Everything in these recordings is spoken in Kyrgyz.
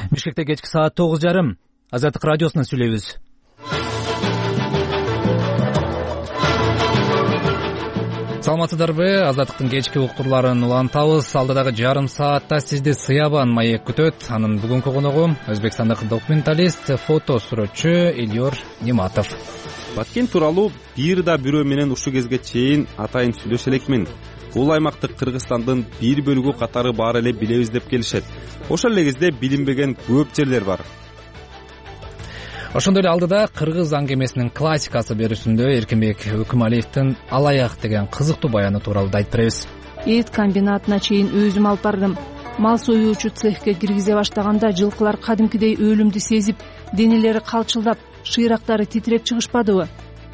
Бишкекте кечки саат 9:30. Азаттык радиосунан сүйлөйбүз. Саламатсыздарбы? Азаттыктын кечки уктурларын улантабыз. Алдыдагы жарым саатта сизди Сыябан маек күтөт. Анын бүгүнкү коногу өзбекстандык документалист, фото сүрөтчү Эльёр Нематов. Баткен тууралуу бир да бирөө менен ушул кезге чейин атайын сүйлөшө элекмин. Бул аймакты Кыргызстандын бир бөлүгү катары баары эле билебиз деп келишет. Ошол эле кезде билинбеген көп жерлер бар. Ошондой эле алдыда кыргыз аңгемесинин классикасы берүүсүндө Эркинбек Өкүмалиевдин Алаяк деген кызыктуу баяны тууралуу айтып беребиз. Эт комбинатына чейин өзүм алып бардым. Мал союучу цехке киргизе баштаганда жылкылар кадимкидей өлүмдү сезип, денелери калчылдап, шыйрактары титиреп чыгышпадыбы?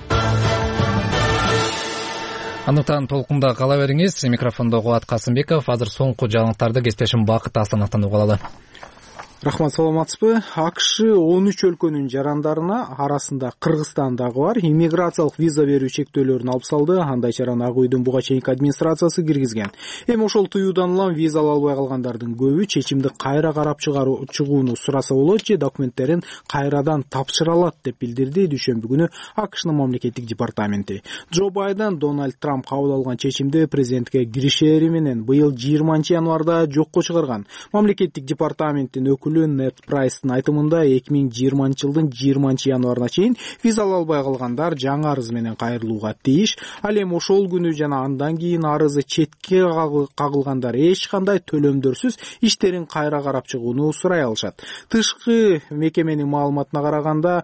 Андыктан толкунда кала бериңиз. Микрофондо Кубат Касымбеков. Азыр соңку жаңылыктарды кесиптешим Бакыт Аслановдон угуп алалы. Рахмат, саламатсызбы? АКШ 13 өлкөнүн жарандарына арасында Кыргызстан дагы бар. Иммиграциялык виза берүү чектөөлөрүн алып салды. Андай чараны Ак үйдүн буга чейинки администрациясы киргизген. Эми ошол тыюудан улам виза ала албай калгандардын көбү чечимди кайра карап чыгууну сураса болот же документтерин кайрадан тапшыра алат деп билдирди дүйшөмбү күнү АКШнын мамлекеттик департаменти. Джо Байден Дональд Трамп кабыл алган чечимди президентке киришери менен быйыл 20 январда жокко чыгарган. Мамлекеттик департаменттин өкүлү Нед Прайстын айтымында 2020 жылдын 20 январына чейин виза ала албай калгандар жаңы арыз менен кайрылууга тийиш. Ал эми ошол күнү жана андан кийин арызы четке кагылгандар эч кандай төлөмдөрсүз иштерин кайра карап чыгууну сурай алышат. Тышкы мекеменин маалыматына караганда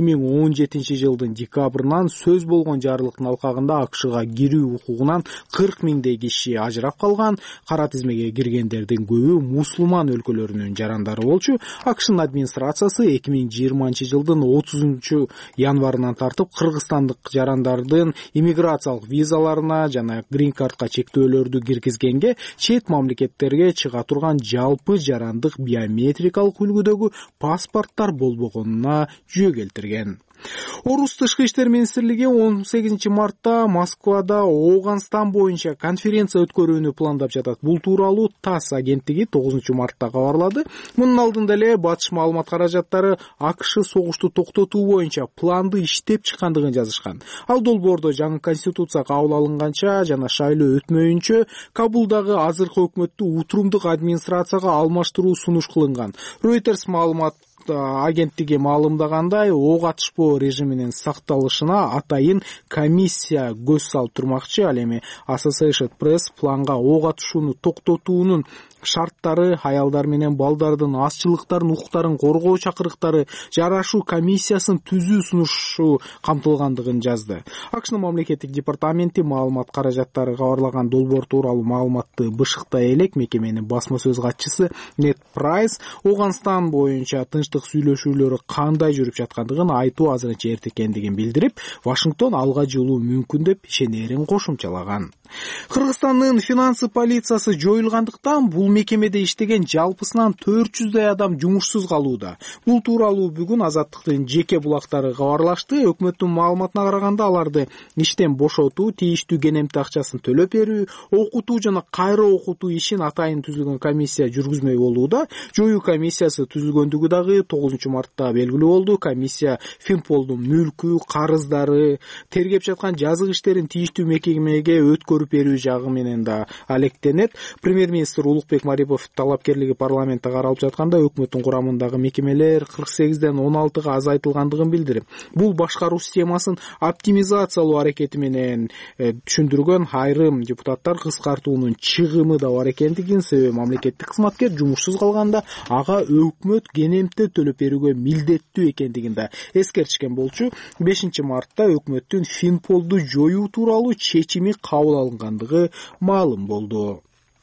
2017 жылдын декабрынан сөз болгон жарлыктын алкагында АКШга кирүү укугунан 40 миңдей киши ажырап калган. Кара тизмеге киргендердин көбү мусулман өлкөлөрүнүн жарандары болчу. АКШнын администрациясы 2020 жылдын 30 январынан тартып кыргызстандык жарандардын иммиграциялык визаларына жана грин картка чектөөлөрдү киргизгенге чет мамлекеттерге чыга турган жалпы жарандык биометрикалык үлгүдөгү паспорттор болбогонуна жөө келтирген. Орус тышкы иштер министрлиги 18 мартта Москвада Ооганстан боюнча конференция өткөрүүнү пландап жатат. Бул тууралуу ТАСС агенттиги 9 мартта кабарлады. Мунун алдында эле батыш маалымат каражаттары АКШ согушту токтотуу боюнча планды иштеп чыккандыгын жазышкан. Ал долбоордо жаңы конституция кабыл алынганча жана шайлоо өтмөйүнчө Кабулдагы азыркы өкмөттү утурумдук администрацияга алмаштыруу сунуш кылынган. Reuters маалымат агенттиги маалымдагандай, ок атышпоо режиминин сакталышына атайын комиссия көз салып турмакчы. Ал эми Associated Press планга ок атышууну токтотуунун шарттары, аялдар менен балдардын азчылыктарын, укуктарын коргоо чакырыктары жарашуу комиссиясын түзүү сунушу камтылгандыгын жазды. АКШнын мамлекеттик департаменти маалымат каражаттары кабарлаган долбоор тууралуу маалыматты бышыктай элек мекеменин басма сөз катчысы Нед Прайс Ооганстан боюнча тынчтык сүйлөшүүлөрү кандай жүрүп жаткандыгын айтуу азырынча эрте экендигин билдирип, Вашингтон алга жылуу мүмкүн деп ишенерин кошумчалаган. Кыргызстандын финансы полициясы жоюлгандыктан бул мекемеде иштеген жалпысынан 400дай адам жумушсуз калууда. Бул тууралуу бүгүн Азаттыктын жеке булактары кабарлашты. Өкмөттүн маалыматына караганда аларды иштен бошотуу, тийиштүү кенемти акчасын төлөп берүү, окутуу жана кайра окутуу ишин атайын түзүлгөн комиссия жүргүзмөй болууда. Жоюу комиссиясы түзүлгөндүгү дагы 9 мартта белгилүү болду. Комиссия Финполдун мүлкү, карыздары, тергеп жаткан жазык иштерин тийиштүү мекемеге өткөрүп берүү жагы менен да алектенет. Премьер-министр Улукбек Марипов талапкерлиги парламентте каралып жатканда өкмөттүн курамындагы мекемелер 48ден 16га азайтылгандыгын билдирип, бул башкаруу системасын оптимизациялоо аракети менен түшүндүргөн. Айрым депутаттар кыскартуунун чыгымы да бар экендигин, себеби мамлекеттик кызматкер жумушсуз калганда ага өкмөт кенемти төлөп берүүгө милдеттүү экендигин да эскертишкен болчу. 5 мартта өкмөттүн Финполду жоюу тууралуу чечими кабыл алынгандыгы маалым болду.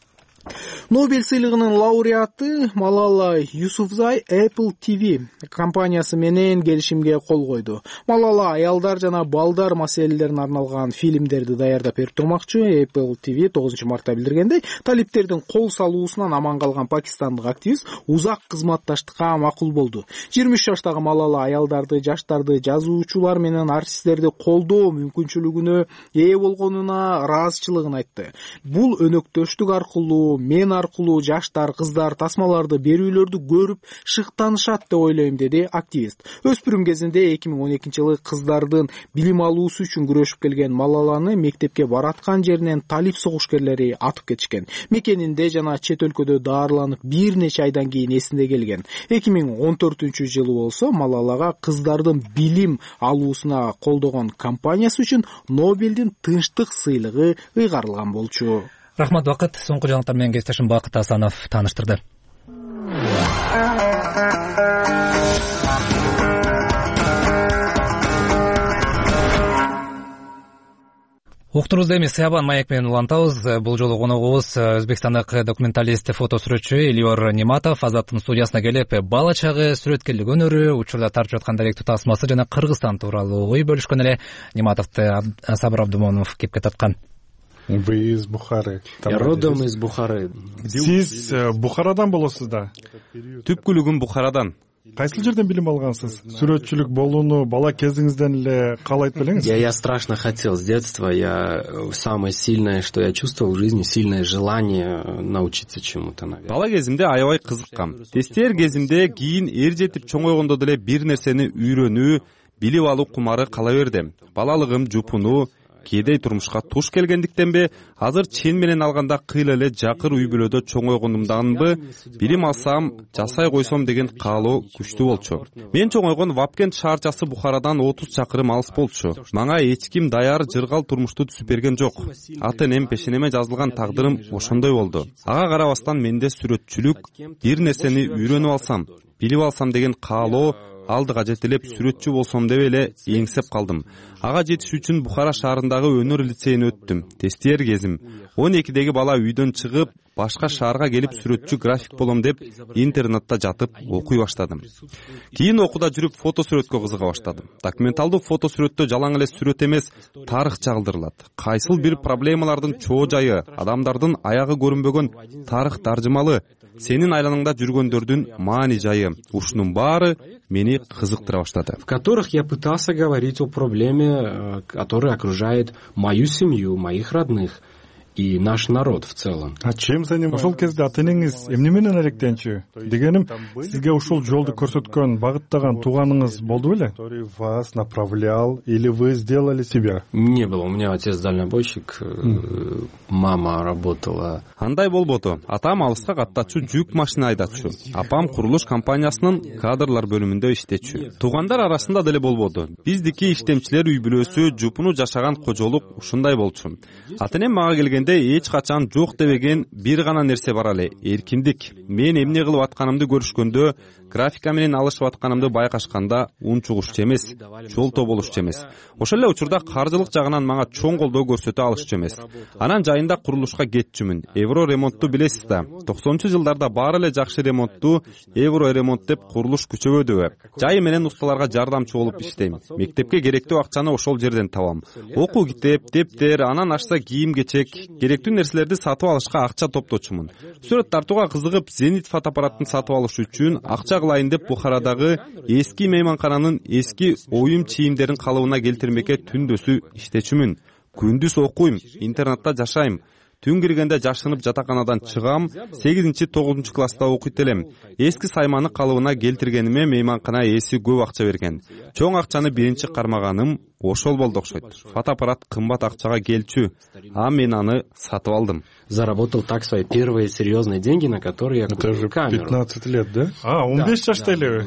Нобель сыйлыгынын лауреаты Малала Юсуфзай Apple TV компаниясы менен келишимге кол койду. Малала аялдар жана балдар маселелерине арналган фильмдерди даярдап берип турмакчы. Apple TV 9 мартта билдиргендей, талиптердин кол салуусунан аман калган пакистандык активист узак кызматташтыкка макул болду. 23 жаштагы Малала аялдарды, жаштарды, жазуучулар менен артисттерди колдоо мүмкүнчүлүгүнө ээ болгонуна ыраазычылыгын айтты. Бул өнөктөштүк аркылуу аркылуу, мен аркылуу жаштар, кыздар тасмаларды берүүлөрдү көрүп шыктанышат деп ойлойм, деди активист. Өспүрүм кезинде 2012-жылы кыздардын билим алуусу үчүн күрөшүп келген Малаланы мектепке бараткан жеринен талип согушкерлери атып кетишкен. Мекенинде жана чет өлкөдө даарыланып бир нече айдан кийин эсине келген. 2014-жылы болсо Малалага кыздардын билим алуусуна колдогон компаниясы үчүн Нобелдин тынчтык сыйлыгы ыйгарылган болчу. Рахмат, Бакыт. Соңку жаңылыктар менен кесиптешим Бакыт Асанов тааныштырды. Уктурубузда эми Сыябан маек менен улантабыз. Бул жолу коногубуз өзбекстандык документалист, фото сүрөтчү Элиор Нематов. Азаттын студиясына келип, бала чагы, сүрөткерлик өнөрү, учурда тартып жаткан даректүү тасмасы жана Кыргызстан тууралуу ой бөлүшкөн эле. Нематовду Сабыр Абдумонов кепке тарткан. Вы из Бухары. Я родом из Бухары. Сиз Бухарадан болосуз да? Түпкүлүгүм Бухарадан. Кайсыл жерден билим алгансыз? Сүрөтчүлүк болууну бала кезиңизден эле каалайт белеңиз? Я страшно хотел с детства. Самое сильное, что я чувствовал в жизни, сильное желание научиться чему-то, наверное. Бала кезимде аябай кызыккам. Тестер кезимде кийин эр жетип чоңойгондо деле бир нерсени үйрөнүү, билип алуу кумары кала берди. Балалыгым жупунуу, кээде турмушка туш келгендиктенби, азыр чен менен алганда кыйла эле жакыр үй бүлөдө чоңойгондумданбы, билим алсам, жасай койсом деген каалоо күчтүү болчу. Мен чоңойгон Вапкент шаарчасы Бухарадан 30 чакырым алыс болчу. Мага эч ким даяр жыргал турмушту түзүп берген жок. Ата-энем пешенеме жазылган тагдырым ошондой болду. Ага карабастан менде сүрөтчүлүк, бир нерсени үйрөнүп алсам, билип алсам деген каалоо алдыга жетелеп сүрөтчү болсом деп эле эңсеп калдым. Ага жетиш үчүн Бухара шаарындагы өнөр лицейине өттүм. Тестер кезим. 12-деги бала үйдөн чыгып, башка шаарга келип сүрөтчү график болом деп интернетте жатып окуй баштадым. Кийин окууда жүрүп фото сүрөткө кызыга баштадым. Документалдуу фото сүрөттө жалаң эле сүрөт эмес, тарых чагылдырылат. Кайсыл бир проблемалардын чоо жайы, адамдардын аягы көрүнбөгөн тарых таржымалы, сенин айланаңда жүргөндөрдүн маани жайы, ушунун баары мени кызыктыра баштады. В которых я пытался говорить о проблеме, которая окружает мою семью, моих родных и наш народ в целом. А чем занимаетесь? Ошол кезде ата-энеңиз эмне менен алектенчү? Дегеним, сизге ушул жолду көрсөткөн, багыттаган тууганыңыз болду беле? Который вас направлял или вы сделали себя? Не было. У меня отец дальнобойщик, мама работала. Андай болбоду. Атам алыска каттачу жүк машина айдатчу. Апам курулуш компаниясынын кадрлар бөлүмүндө иштечү. Туугандар арасында деле болбоду. Биздики иштемчилер үй бүлөсү, жупуну жашаган кожолук ушундай болчу. Ата-энем мага келген эч качан жок дебеген бир гана нерсе бар эле, эркиндик. Мен эмне кылып атканымды көрүшкөндө, графика менен алышып атканымды байкашканда унчугушчу эмес, жолто болушчу эмес. Ошол эле учурда каржылык жагынан мага чоң колдоо көрсөтө алышчу эмес. Анан жайында курулушка кетчүмүн. Евро ремонтту билесиз да. 90-жылдарда баары эле жакшы ремонтту Евро ремонт деп курулуш күчөбөдүбү. Жайы менен усталарга жардамчы болуп иштейм. Мектепке керектүү акчаны ошол жерден табам. Окуу китеп, дептер, анан ашса кийим-кечек, керектүү нерселерди сатып алышка акча топточумун. Сүрөт тартууга кызыгып, Зенит фотоаппаратын сатып алыш үчүн акча кылайын деп Бухарадагы эски мейманкананын эски оюм чийимдерин калыбына келтирмекке түндөсү иштечүмүн. Күндүз окуйм, интернетте жашайм. Түн киргенде жашынып жатаканадан чыгам, 8-9 класста окуйт элем. Эски сайманы калыбына келтиргениме мейманкана ээси көп акча берген. Чоң акчаны биринчи кармаганым ошол болду окшойт. Фотоаппарат кымбат акчага келчү, а мен аны сатып алдым. Заработал так свои первые серьезные деньги, на которые я купил камеру. 15 лет, да? 15 жашта элеби?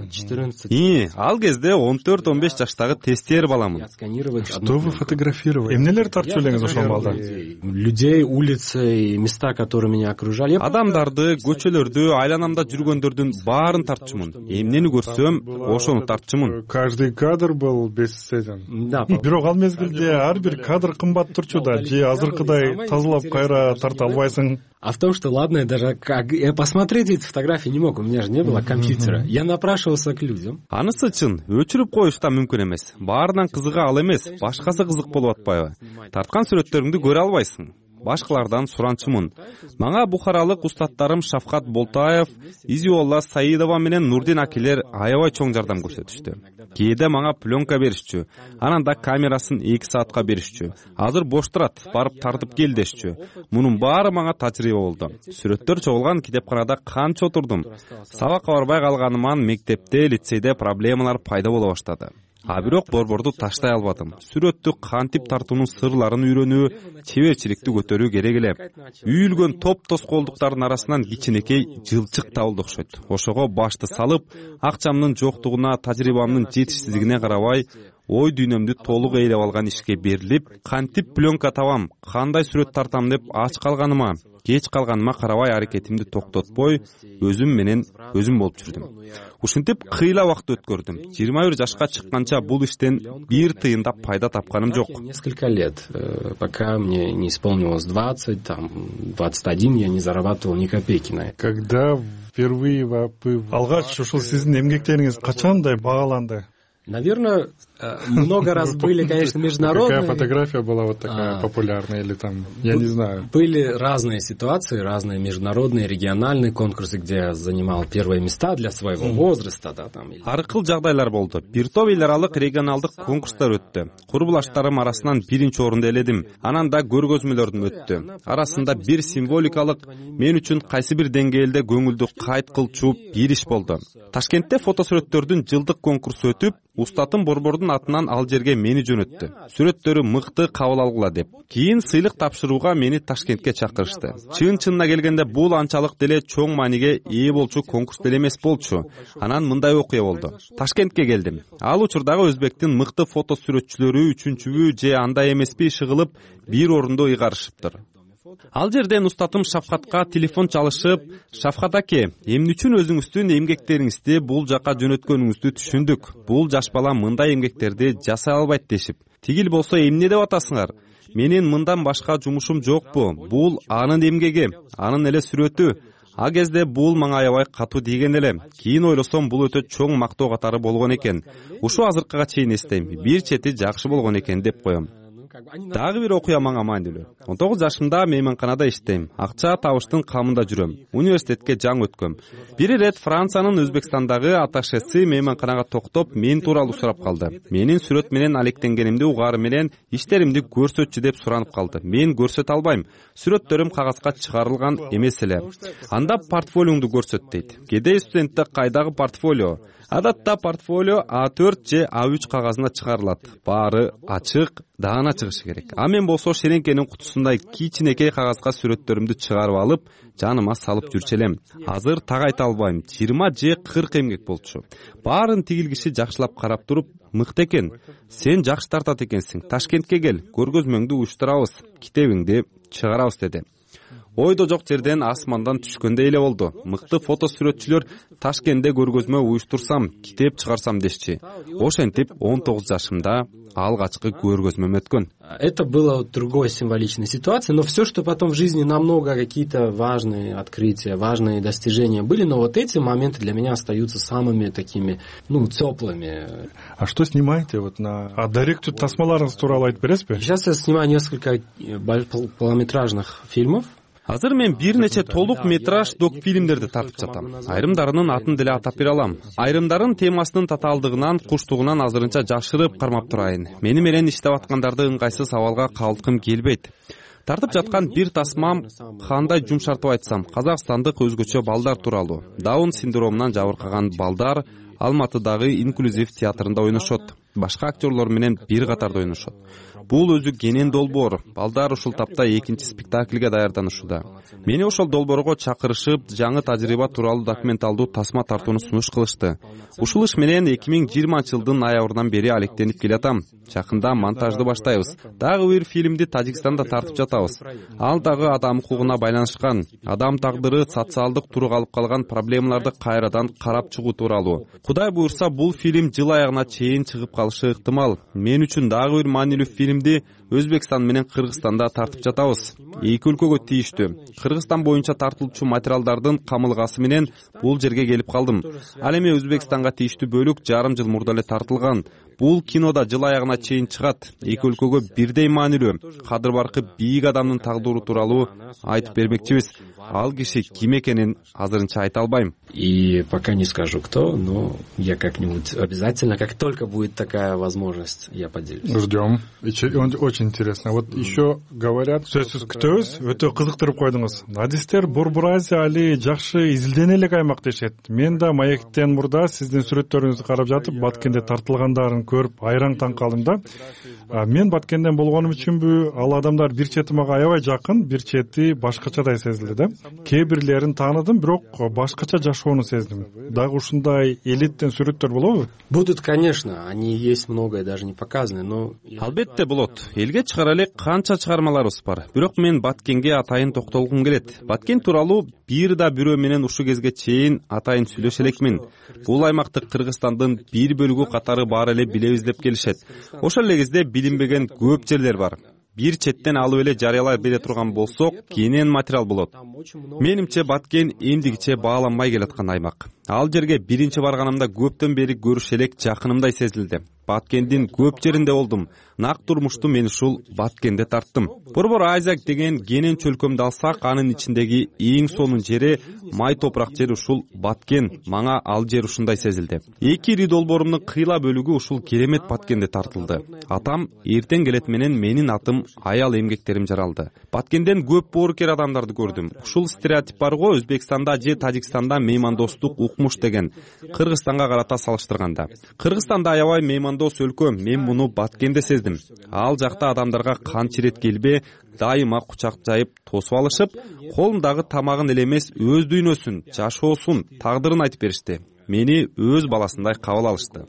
14. Ал кезде 14-15 жаштагы тестер баламын. Что вы фотографировали? Эмнелер тартчу элеңиз ошол балда? Людей, улицы и места, которые меня окружали. Адамдарды, көчөлөрдү, айланамда жүргөндөрдүн баарын тартчумун. Эмнени көрсөм, ошону тартчумун. Каждый кадр был бесценен. Да. Бирок ал мезгилде ар бир кадр кымбат турчу да, же азыркыдай тазалап кайра тарта албайсың. А в том, что ладно, я даже посмотреть эти фотографии не мог, у меня же не было компьютера. Я напрашивался к людям. Анысы чын, өчүрүп коюш да мүмкүн эмес. Баарынан кызыга ал эмес, башкасы кызык болуп атпайбы? Тарткан сүрөттөрүңдү көрө албайсың. башкалардан суранчумун. Мага бухаралык устаттарым Шавкат Болтаев, Изиолла Саидова менен Нурдин акилер аябай чоң жардам көрсөтүштү. Кээде мага пленка беришчү, анан да камерасын 2 саатка беришчү. Азыр бош турат, барып тартып кел дешчү. Мунун баары мага тажрыйба болду. Сүрөттөр чогулган китепканада канча отурдум. Сабакка барбай калганыман мектепте, лицейде проблемалар пайда боло баштады. А бирок борборду таштай албадым. Сүрөттү кантип тартуунун сырларын үйрөнүү, чеберчиликти көтөрүү керек эле. Үйүлгөн топ тоскоолдуктардын арасынан кичинекей жылчык табылды окшойт. Ошого башты салып, акчамдын жоктугуна, тажрыйбамдын жетишсиздигине карабай, ой дүйнөмдү толук ээлеп алган ишке берилип, кантип пленка табам, кандай сүрөт тартам деп ач калганыма, кеч калганыма карабай аракетимди токтотпой, өзүм менен өзүм болуп жүрдүм. Ушинтип кыйла убакыт өткөрдүм. 21 жашка чыкканча бул иштен бир тыйын да пайда тапканым жок. Несколько лет, пока мне не исполнилось 20, 21, я не зарабатывал ни копейки на это. Когда впервые алгач ушул сиздин эмгектериңиз качандай багаланды? Наверное, много раз были, конечно, международные. Какая фотография была вот такая популярная или там, я не знаю. Были разные ситуации, разные международные, региональные конкурсы, где я занимал первые места для своего возраста. Да, там. Ар кыл жагдайлар болду. Бир топ эл аралык регионалдык конкурстар өттү. Курбулаштарым арасынан биринчи орунду эледим. Анан да көргөзмөлөрдүм өттү. Арасында бир символикалык, мен үчүн кайсы бир деңгээлде көңүлдү кайт кылчу бир иш болду. Ташкентте фотосүрөттөрдүн жылдык конкурсу өтүп, устатым борбордун атынан ал жерге мени жөнөттү. Сүрөттөрү мыкты кабыл алгыла деп. Кийин сыйлык тапшырууга мени Ташкентке чакырышты. Чын-чынына келгенде бул анчалык деле чоң мааниге ээ болчу конкурс деле эмес болчу. Анан мындай окуя болду. Ташкентке келдим. Ал учурдагы өзбектин мыкты фотосүрөтчүлөрү үчүнчүбү же андай эмеспи шыгылып бир орунду ыйгарышыптыр. Ал жерден устатым Шавкатка телефон чалышып, "Шавкат аке, эмне үчүн өзүңүздүн эмгектериңизди бул жака жөнөткөнүңүздү түшүндүк. Бул жаш бала мындай эмгектерди жасай албайт" дешип. "Тигил болсо эмне деп атасыңар? Менин мындан башка жумушум жокпу. Бул анын эмгеги, анын эле сүрөтү." А кезде бул мага аябай катуу тийген эле. Кийин ойлосом, бул өтө чоң мактоо катары болгон экен. Ушу азыркыга чейин эстейм. Бир чети жакшы болгон экен деп коем. Дагы бир окуя мага маанилүү. 19 жашымда мейманканада иштейм. Акча табыштын камында жүрөм. Университетке жаңы өткөм. Бир ирет Франциянын Өзбекстандагы аташеси мейманканага токтоп, мен тууралуу сурап калды. Менин сүрөт менен алектенгенимди угаары менен иштеримди көрсөтчү деп суранып калды. Мен көрсөтө албайм. Сүрөттөрүм кагазга чыгарылган эмес эле. Анда портфолиоңду көрсөт дейт. Кедей студентте кайдагы портфолио? Адатта портфолио А4 же А3 кагазына чыгарылат. Баары ачык, даана чыгышы керек. А мен болсо шереңкенин кутусундай кичинекей кагазга сүрөттөрүмдү чыгарып алып, жаныма салып жүрчү элем. Азыр так айта албайм, 20 же 40 эмгек болчу. Баарын тигил киши жакшылап карап туруп, "Мыкты экен. Сен жакшы тартат экенсиң. Ташкентке кел, көргөзмөңдү уюштурабыз, китебиңди чыгарабыз" деди. Ойдо жок жерден асмандан түшкөндөй эле болду. Мыкты фотосүрөтчүлөр Ташкентте көргөзмө уюштурсам, китеп чыгарсам дешчи. Ошентип 19 жашымда алгачкы көргөзмөм өткөн. Это было другой символичной ситуацией, но все, что потом в жизни намного какие-то важные открытия, важные достижения были, но вот эти моменты для меня остаются самыми такими, теплыми. А что снимаете вот на даректүү тасмаларыңыз тууралуу айтып бересизби? Сейчас я снимаю несколько полнометражных фильмов. Азыр мен бир нече толук метраж док фильмдерди тартып жатам. Айрымдарынын атын деле атап бере алам. Айрымдарын темасынын татаалдыгынан, куштугунан азырынча жашырып кармап турайын. Мени менен иштеп аткандарды ыңгайсыз абалга калтыкым келбейт. Тартып жаткан бир тасмам, кандай жумшартып айтсам, казакстандык өзгөчө балдар тууралуу. Даун синдромунан жабыркаган балдар Алматыдагы инклюзив театрында ойношот. Башка актерлор менен бир катарда ойношот. Бул өзү кенен долбоор. Балдар ушул тапта экинчи спектакльге даярданышууда. Мени ошол долбоорго чакырышып, жаңы тажрыйба тууралуу документалдуу тасма тартууну сунуш кылышты. Ушул иш менен 2020-жылдын ноябрынан бери алектенип келатам. Жакында монтажды баштайбыз. Дагы бир фильмди Тажикстанда тартып жатабыз. Ал дагы адам укугуна байланышкан. Адам тагдыры, социалдык турук алып калган проблемаларды кайрадан карап чыгуу тууралуу. Кудай буйрса, бул фильм жыл аягына чейин чыгып калышы ыктымал. Мен үчүн дагы бир маанилүү фильмди Өзбекстан менен Кыргызстанда тартып жатабыз. Эки өлкөгө тийиштүү. Кыргызстан боюнча тартылуучу материалдардын камылгасы менен бул жерге келип калдым. Ал эми Өзбекстанга тийиштүү бөлүк жарым жыл мурда эле тартылган. Бул кинода жыл аягына чейин чыгат. Эки өлкөгө бирдей маанилүү. Кадыр баркы бийик адамдын тагдыры тууралуу айтып бермекчибиз. Ал киши ким экенин азырынча айта албайм. И пока не скажу кто, но я как-нибудь обязательно, как только будет такая возможность, я поделюсь. Ждем. Очень интересно. Вот еще говорят, сөзсүз күтөбүз, өтө кызыктырып койдуңуз. Адистер Борбор Азия али жакшы изилдене элек аймак дешет. Мен да маектен мурда сиздин сүрөттөрүңүздү карап жатып, Баткенде тартылгандарын көрүп айраң таң калдым да. Мен Баткенден болгонум үчүнбү, ал адамдар бир чети мага аябай жакын, бир чети башкачадай сезилди да. Кээ бирлерин тааныдым, бирок башкача жашоону сездим. Дагы ушундай элиттен сүрөттөр болобу? Будут, конечно, они есть, многое даже не показаны, но... Албетте болот. Элге чыгара элек канча чыгармаларыбыз бар. Бирок мен Баткенге атайын токтолгум келет. Баткен тууралуу бир да бирөө менен ушул кезге чейин атайын сүйлөшө элекмин. Бул аймакты Кыргызстандын бир бөлүгү катары баары эле билебиз деп келишет. Ошол эле кезде билинбеген көп жерлер бар. Бир четтен алып эле жарыялай бере турган болсок, кенен материал болот. Менимче Баткен эмдигиче бааланбай келаткан аймак. Ал жерге биринчи барганымда көптөн бери көрүш элек жакынымдай сезилди. Баткендин көп жеринде болдум. Нак турмушту мен ушул Баткенде тарттым. Борбор Азия деген кенен чөлкөмдү алсак, анын ичиндеги эң сонун жери, май топурак жери ушул Баткен. Мага ал жер ушундай сезилди. Эки ири долбоорумдун кыйла бөлүгү ушул керемет Баткенде тартылды. Атам эртең келет менен менин атым аял эмгектерим жаралды. Баткенден көп боорукер адамдарды көрдүм. Ушул стереотип бар го, Өзбекстанда же Тажикстанда меймандостук укмуш деген, Кыргызстанга карата салыштырганда. Кыргызстанда аябай меймандос өлкө, мен муну Баткенде сездим. Ал жакта адамдарга канча ирет келбе, дайыма кучак жайып тосуп алышып, колундагы тамагын эле эмес, өз дүйнөсүн, жашоосун, тагдырын айтып беришти. Мени өз баласындай кабыл алышты.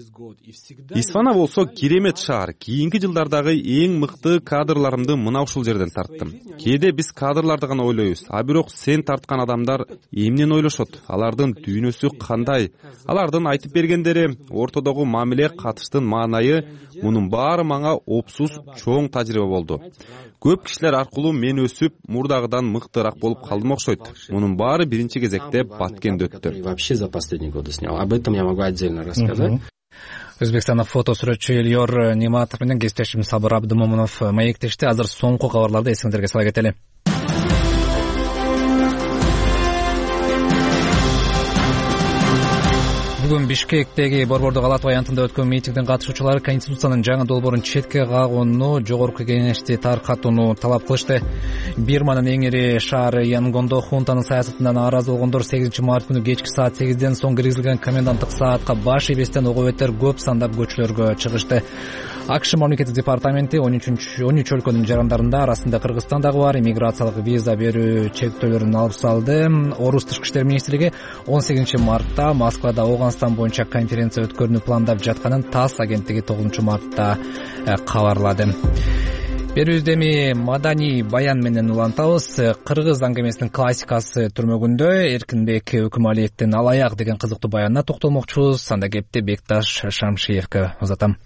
Исфана болсо керемет шаар. Кийинки жылдардагы эң мыкты кадрларымды мына ушул жерден тарттым. Кээде биз кадрларды гана ойлойбуз, а бирок сен тарткан адамдар эмнени ойлошот? Алардын дүйнөсү кандай? Алардын айтып бергендери, ортодогу мамиле, катыштын маанайы, мунун баары мага опсуз чоң тажрыйба болду. Көп кишилер аркылуу мен өсүп, мурдагыдан мыктыраак болуп калдым окшойт. Мунун баары биринчи кезекте Баткенде өттү. Вообще за последние годы снял. Об этом я могу отдельно рассказать. Өзбекстанда фото сүрөтчү Эльор Нематов менен кесиптешим Сабыр Абдымомунов маектешти. Азыр соңку кабарларды эсиңиздерге сала кетели. Бүгүн Бишкектеги Борбордук Ала Тоо аянтында өткөн митингдин катышуучулары Конституциянын жаңы долбоорун четке кагууну, Жогорку Кеңешти таркатууну талап кылышты. Бирманын эң ири шаары Янгондо хунтанын саясатынан нааразы болгондор 8 март күнү кечки саат 8ден соң киргизилген коменданттык саатка баш ийбестен ого бетер көп сандап көчөлөргө чыгышты. АКШ мамлекеттик департаменти 13 өлкөнүн жарандарында, арасында Кыргызстан дагы бар, иммиграциялык виза берүү чектөөлөрүн алып салды. Орус тышкы иштер министрлиги 18 мартта Москвада Ауганстан боюнча конференция өткөрүүнү пландап жатканын ТАСС агенттиги 9 мартта кабарлады. Берүүбүздө эми маданий баян менен улантабыз. Кыргыз аңгемесинин классикасы түрмөгүндө Эркинбек Өкүмалиевдин Алаяк деген кызыктуу баянына токтолмокчубуз. Анда кепти Бекташ Шамшиевке узатам.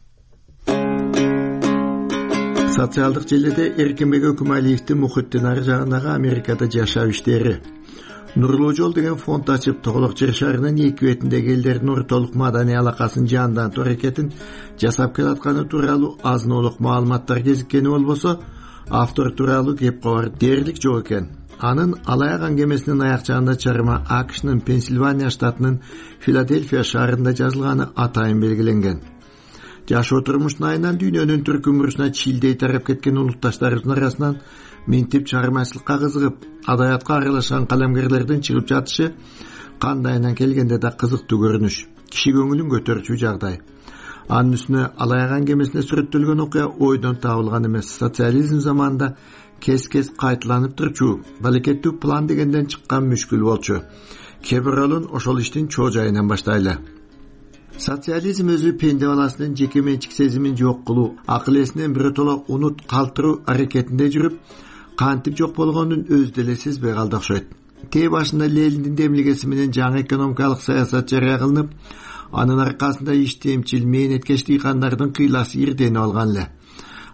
Социалдык желеде Эркинбек Өкүмалиевдин мухиттин ары жагындагы Америкада жашоо иштери, Нурлуу жол деген фонд ачып, Тоголок жер шарынын эки бетиндеги элдердин ортолук маданий алакасын жандантуу аракетин жасап келатканы тууралуу азын-олук маалыматтар кезиккени болбосо, автор тууралуу кеп кабар дээрлик жок экен. Анын Алаяк аңгемесинин аякчагында чарма АКШнын Пенсильвания штатынын Филадельфия шаарында жазылганы атайын белгиленген. Жашоо турмуштун айынан дүйнөнүн түркү мурусуна чилдей тарап кеткен улутташтарыбыздын арасынан минтип чыгармачылыкка кызыгып, адабиятка аралашкан калемгерлердин чыгып жатышы кандайынан келгенде да кызыктуу көрүнүш, киши көңүлүн көтөрчү жагдай. Анын үстүнө Алаяк аңгемесинде сүрөттөлгөн окуя ойдон табылган эмес, социализм заманында кес-кес кайталанып турчу балекеттүү план дегенден чыккан мүшкүл болчу. Кээ бир ролун ошол иштин чоо жайынан баштайлы. Социализм өзү пенде баласынын жеке менчик сезимин жок кылуу, акыл эсинен биротоло унут калтыруу аракетинде жүрүп, кантип жок болгонун өзү деле сезбей калды окшойт. Тээ башында Лениндин демилгеси менен жаңы экономикалык саясат жарыя кылынып, анын аркасында иштемчил, мээнеткеч дыйкандардын кыйласы ирденип алган эле.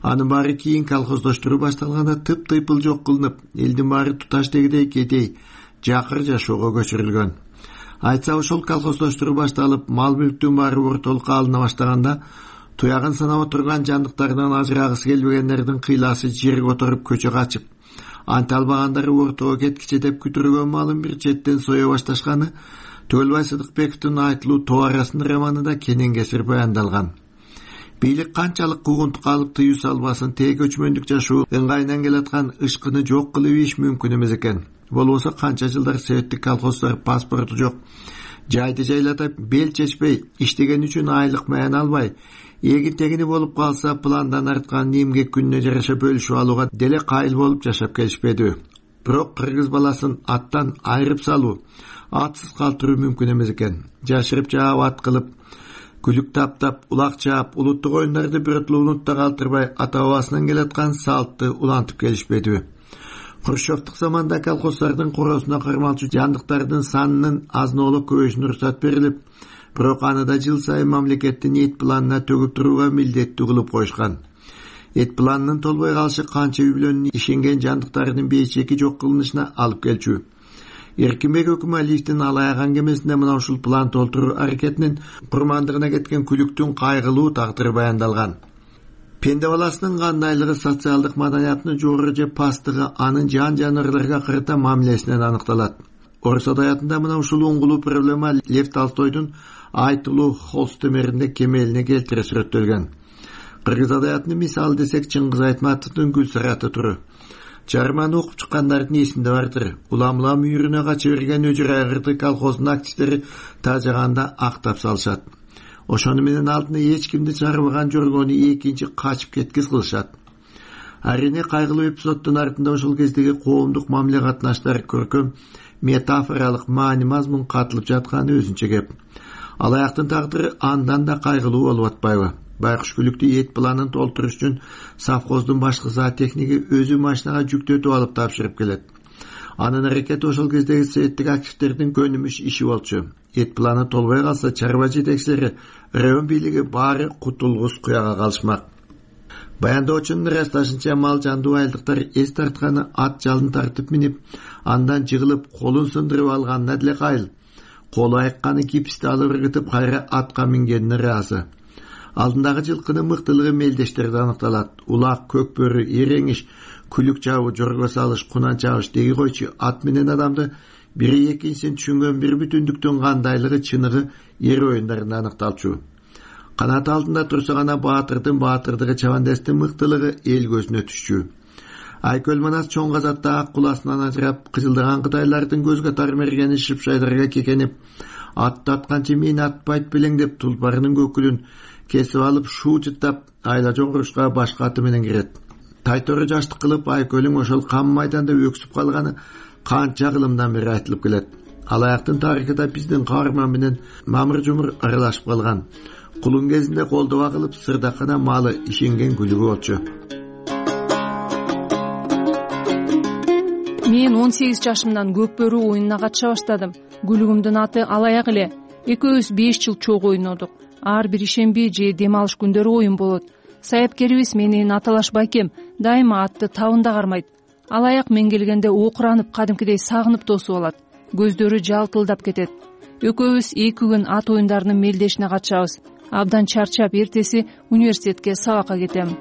Анын баары кийин колхоздоштуруу башталганда тыптыйпыл жок кылынып, элдин баары туташ дегидей кетей жакыр жашоого көчүрүлгөн. Айтса ошол колхоздоштуруу башталып, мал мүлктүн баары ортолукка алына баштаганда, туягын санап отурган жандыктардан ажырагысы келбегендердин кыйласы жерге которуп көчө качып, анта албагандары ортого кеткиче деп күтүргөн малын бир четтен сое башташканы Төлөбай Сыдыкбековдун айтылуу тоо арасында романында кенен кесир баяндалган. Бийлик канчалык куугунтукка алып тыюу салбасын, тээ көчмөндүк жашоо ыңгайынан келаткан ышкыны жок кылып иш мүмкүн эмес экен. Болбосо канча жылдар советтик колхоздар паспорту жок, жайды жайлатып бел чечпей, иштеген үчүн айлык маян албай, эгин тегини болуп калса пландан арткан эмгек күнүнө жараша бөлүшүп алууга деле кайыл болуп жашап келишпеди. Бирок кыргыз баласын аттан айырып салуу, атсыз калтыруу мүмкүн эмес экен. Жашырып жаап ат кылып, күлүк таптап, улак чаап, улуттук оюндарды биротулуу унутта калтырбай ата-бабасынан келаткан салтты улантып келишпеди. Хрущевдук заманда колхоздардын коросуна кармалчу жандыктардын санынын азын-олук көбөйүшүнө уруксат берилип, бирок аны да жыл сайын мамлекеттин эт планына төгүп турууга милдеттүү кылып коюшкан. Эт планынын толбой калышы канча үй бүлөнүн ишенген жандыктарынын бейчеки жок кылынышына алып келчү. Эркинбек Өкүмалиевдин алаяк аңгемесинде мына ушул план толтуруу аракетинин курмандыгына кеткен күлүктүн кайгылуу тагдыры баяндалган. Пенде баласынын кандайлыгы, социалдык маданиятынын жогору же пасттыгы анын жан жаныбарларга карата мамилесинен аныкталат. Орус адаятында мына ушул уңгулуу проблема Лев Толстойдун айтылуу холстемеринде кемелине келтире сүрөттөлгөн. Кыргыз адаятынын мисалы десек Чыңгыз Айтматовдун Гүлсараты туру. Чарманы окуп чыккандардын эсинде бардыр. Улам-улам үйрүнө кача берген Өжүр Айгырды колхоздун активдери тажаганда актап салышат. Ошону менен алдына эч кимди чарбаган жоргону экинчи качып кеткиз кылышат. Арине кайгылуу эпизоддун артында ошол кездеги коомдук мамиле катнаштары көркөм метафоралык маани мазмун катылып жатканы өзүнчө кеп. Алаяктын тагдыры андан да кайгылуу болуп атпайбы? Байкуш күлүктү эт планын толтуруш үчүн совхоздун башкы зоотехниги өзү машинага жүктөтүп алып тапшырып келет. Анын аракети ошол кездеги советтик активдердин көнүмүш иши болчу. Эт планы толбой калса, чарба жетекчилери, район бийлиги баары кутулгус куяга калышмак. Баяндоочунун ырасташынча мал жандуу айылдыктар эс тартканы ат жалын тартып минип, андан жыгылып колун сындырып алганына деле кайыл. Колу айыкканы киписти алып ыргытып кайра атка мингенине ыраазы. Алдындагы жылкынын мыктылыгы мелдештерде аныкталат. Улак, көкбөрү, эреңиш, күлүк чабуу, жорго салыш, кунан чабыш деги койчу ат менен адамды бири экинчисин түшүнгөн бир бүтүндүктүн кандайлыгы, чыныгы эр оюндарында аныкталчу. Канат алдында турса гана баатырдын баатырдыгы, чабандестин мыктылыгы эл көзүнө түшчү. Айкөл Манас чоң казатта ак куласынан ажырап, кыжылдаган кытайлардын көзгө тар мергени шыпшайдарга кекенип, атты атканчы мен атпайт белең деп тулпарынын көкүлүн кесип алып, шуу жыттап, айла жоңгурушка башка аты менен кирет. Тайтору жаштык кылып, Айкөлүң ошол кам майданда өксүп калганы канча кылымдан бери айтылып келет. Алаяктын тарыхы да биздин каарман менен мамыр-жумур аралашып калган. Кулун кезинде колдоба кылып, сырдакана малы ишенген күлүгү болчу. Мен 18 жашымдан көкбөрү оюнуна катыша баштадым. Күлүгүмдүн аты Алаяк эле. Экөөбүз 5 жыл чогуу ойнодук. Ар бир ишемби же дем алыш күндөрү оюн болот. Саяпкерибиз менен Аталаш Байкем дайыма атты табында кармайт. Алаяк мен келгенде окуранып, кадимкидей сагынып тосуп алат. Көздөрү жалтылдап кетет. Экөөбүз 2 күн ат оюндарынын мелдешине катышабыз. Абдан чарчап, эртеси университетке сабакка кетем.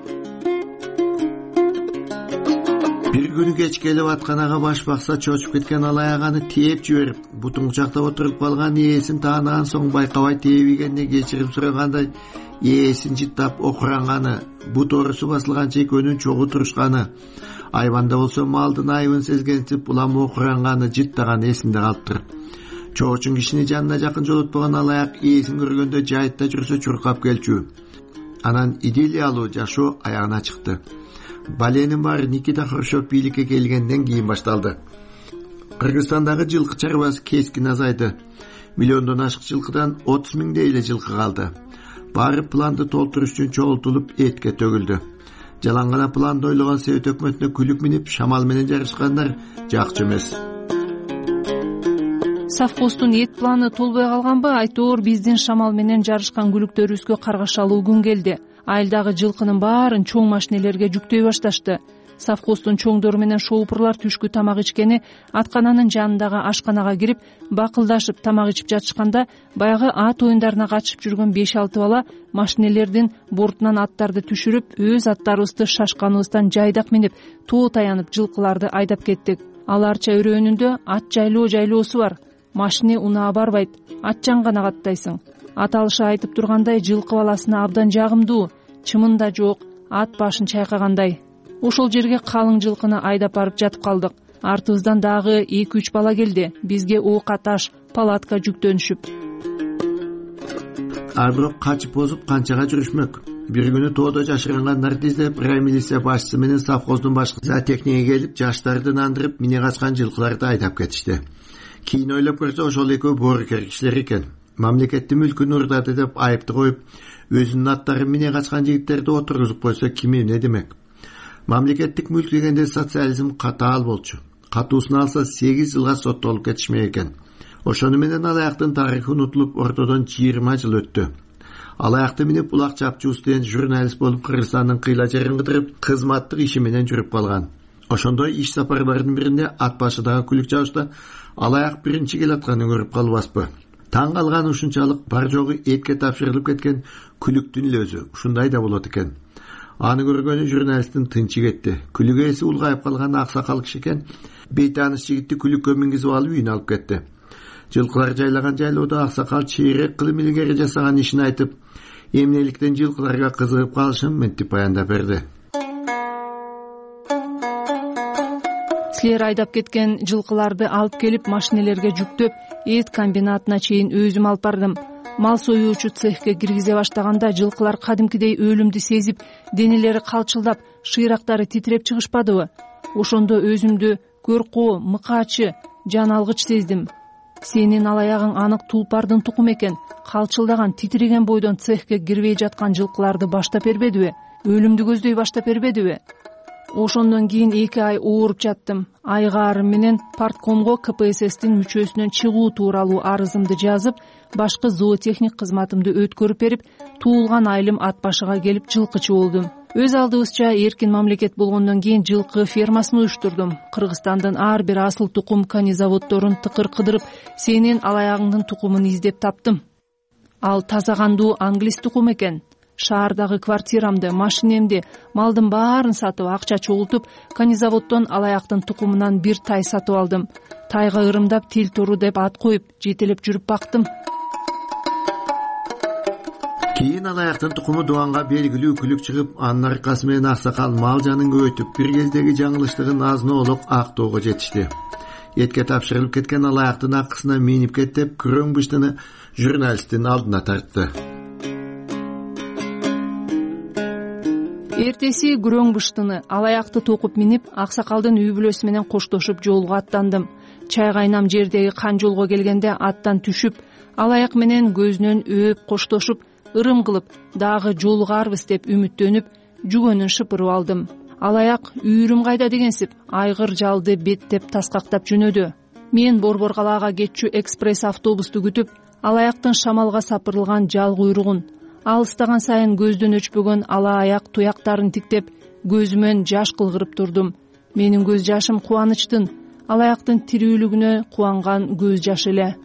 Бир күнү кеч келип атканага баш бакса чочуп кеткен Алаяк аны тээп жиберип, бутун кучактап отуруп калган ээсин таанаган соң байкабай тээбигенине кечирим сурагандай, ээсин жыттап окуранганы, бут орусу басылганча экөөнүн чогуу турушканы, айбанда болсо малдын айыбын сезгенсип улам окуранганы жыттаган эсинде калыптыр. Чоочун кишини жанына жакын жолотпогон Алаяк ээсин көргөндө жайытта жүрсө чуркап келчү. Анан идиллиялуу жашоо аягына чыкты. Баленин баары Никита Хрущев бийликке келгенден кийин башталды. Кыргызстандагы жылкы чарбасы кескин азайды. Миллиондон ашык жылкыдан 30 миңдей эле жылкы калды. Баары планды толтуруш үчүн чогултулуп этке төгүлдү. Жалаң гана планды ойлогон Совет өкмөтүнө күлүк минип, шамал менен жарышкандар жакчы эмес. совхоздун эт планы толбой калганбы, айтоор биздин шамал менен жарышкан күлүктөрүбүзгө каргашалуу күн келди. Айылдагы жылкынын баарын чоң машинелерге жүктөй башташты. Совхоздун чоңдору менен шоопурлар түшкү тамак ичкени аткананын жанындагы ашканага кирип бакылдашып тамак ичип жатышканда, баягы ат оюндарына катышып жүргөн 5-6 бала машинелердин бортунан аттарды түшүрүп, өз аттарыбызды шашканыбыздан жайдак минип, тоо таянып жылкыларды айдап кеттик. Аларча өрөөнүндө ат жайлоосу бар. Машине унаа барбайт, атчан гана каттайсың. Аталышы айтып тургандай, жылкы баласына абдан жагымдуу, чымын да жок, ат башын чайкагандай. Ошол жерге калың жылкыны айдап барып жатып калдык. Артыбыздан дагы 2-3 бала келди. Бизге оокат аш, палатка жүктөнүшүп. Ар бирок качып бозуп канчага жүрүшмөк. Бир күнү тоодо жашыргандарды издеп, раймилиция башчысы менен совхоздун башкы зоотехниге келип, жаштарды нандырып, мине качкан жылкыларды айдап кетишти. Кийин ойлоп көрсө, ошол экөө боорукер кишилер экен. Мамлекеттин мүлкүн урдады деп айыпты коюп, өзүнүн аттарын мине качкан жигиттерди отургузуп койсо, ким эмне демек? Мамлекеттик мүлк дегенде социализм катаал болчу. Катуусун алса 8 жылга соттолуп кетишмек экен. Ошону менен алаяктын тарыхы унутулуп, ортодон 20 жыл өттү. Алаякты минип улак чапчуус деген журналист болуп Кыргызстандын кыйла жерин кыдырып, кызматтык иши менен жүрүп калган. Ошондой иш сапарларынын биринде ат башыдагы күлүк жабышта алаяк биринчи келатканын көрүп калбаспы? Таң калган ушунчалык бар жогу этке тапшырылып кеткен күлүктүн эле өзү ушундай да болот экен. Аны көргөнү журналисттин тынчы кетти. Күлүк ээси улгайып калган аксакал киши экен. Бейтааныш жигитти күлүккө мингизип алып үйүнө алып кетти. Жылкылар жайлаган жайлоодо аксакал чейрек кылым илгери жасаган ишин айтып, эмнеликтен жылкыларга кызыгып калышын мынтип баяндап берди. Силер айдап кеткен жылкыларды алып келип машинелерге жүктөп, эт комбинатына чейин өзүм алып бардым. Мал союучу цехке киргизе баштаганда жылкылар кадимкидей өлүмдү сезип, денелери калчылдап, шыйрактары титиреп чыгышпадыбы? Ошондо өзүмдү көркоо, мыкаачы, жан алгыч сездим. Сенин алаягың анык тулпардын тукуму экен. Калчылдаган, титиреген бойдон цехке кирбей жаткан жылкыларды баштап бербедиби? Өлүмдү көздөй баштап бербедиби? Ошондон кийин 2 ай ооруп жаттым. Айгаарым менен парткомго КПССтин мүчөсүнөн чыгуу тууралуу арызымды жазып, башкы зоотехник кызматымды өткөрүп берип, туулган айылым ат башыга келип жылкычы болдум. Өз алдыбызча эркин мамлекет болгондон кийин жылкы фермасын уюштурдум. Кыргызстандын ар бир асыл тукум канизаводдорун тыкыр кыдырып, сенин алаягыңдын тукумун издеп таптым. Ал таза кандуу англис тукум экен. Шаардагы квартирамды, машинемди, малдын баарын сатып, акча чогултуп, канизаводдон алаяктын тукумунан бир тай сатып алдым. Тайга ырымдап тил тору деп ат коюп, жетелеп жүрүп бактым. Кийин алаяктын тукуму Дуанга белгилүү күлүк чыгып, анын аркасы менен аксакал мал жанын көбөйтүп, бир кездеги жаңылыштыгын азын-оолук актоого жетишти. Этке тапшырылып кеткен алаяктын акысына минип кет деп күрөң быштыны журналисттин алдына тартты. Эртеси күрөң быштыны алаякты токуп минип, аксакалдын үй бүлөсү менен коштошуп жолго аттандым. Чай кайнам жердеги кан жолго келгенде аттан түшүп, алаяк менен көзүнөн өөп коштошуп, ырым кылып, дагы жолугарбыз деп үмүттөнүп, жүгөнүн шыпырып алдым. Алаяк үйрүм кайда дегенсип, айгыр жалды беттеп таскактап жөнөдү. Мен Борборкалаага кетчү экспресс автобусту күтүп, алаяктын шамалга сапырылган жал куйругун, алыстаган сайын көздөн өчпөгөн ала аяк туяктарын тиктеп, көзүмөн жаш кылгырып турдум. Менин көз жашым кубанычтын, алаяктын тирүүлүгүнө кубанган көз жашы эле.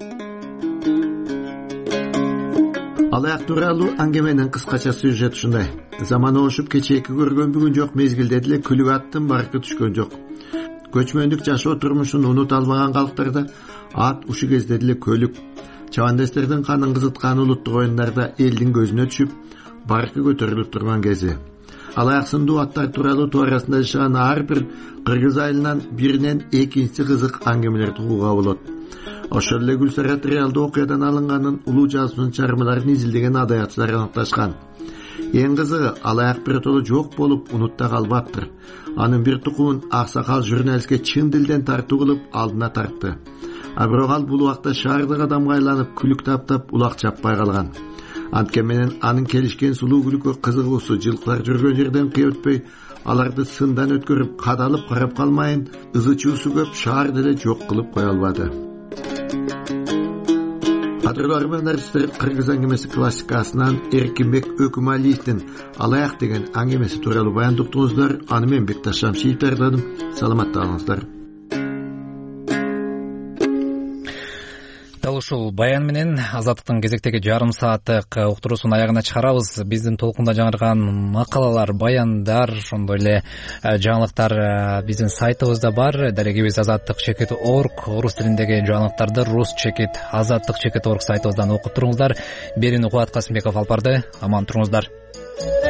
Алаяк тууралуу аңгеменин кыскача сюжет ушундай. Заман ошуп кечээки көргөн бүгүн жок, мезгилде деле күлүк аттын баркы түшкөн жок. Көчмөндүк жашоо турмушун унута албаган калктарда ат ушу кезде деле көлүк. Чабандестердин канын кызыткан улуттук оюндарда элдин көзүнө түшүп, баркы көтөрүлүп турган кези. Алаяк сындуу аттар тууралуу туурасында жашаган ар бир кыргыз айылынан биринен экинчиси кызык аңгемелер тууга болот. Ошол эле Гүлсарат реалдуу окуядан алынганын улуу жазуунун чармаларын изилдеген адаятчылар аныкташкан. Эң кызыгы, алаяк биротоло жок болуп унутта калбаптыр. Анын бир тукумун аксакал журналистке чын дилден тартуу кылып алдына тартты. А бирок ал бул убакта шаардык адамга айланып күлүк таптап улак чаппай калган. Анткени менен анын келишкен сулуу күлүккө кызыгуусу жылкылар жүргөн жерден кыйып өтпөй, аларды сындан өткөрүп, кадалып карап калмайын, ызы чуусу көп шаар деле жок кылып кое албады. Батырлар менен арыстыр кыргыз аңгемеси классикасынан Эркинбек Өкүмалиевдин Алаяк деген аңгемеси тууралуу баяндап уктуңуздар. Аны мен Бекташ Шамшиев даярдадым. Саламатта калыңыздар. Дал ушул баян менен Азаттыктын кезектеги жарым сааттык уктуруусун аягына чыгарабыз. Биздин толкунда жаңырган макалалар, баяндар, ошондой эле жаңылыктар биздин сайтыбызда бар. Дарегибиз azattik.org. Орус тилиндеги жаңылыктарды azattik.org сайтыбыздан окуп туруңуздар. Берүүнү Кубат Касымбеков алып барды. Аман туруңуздар.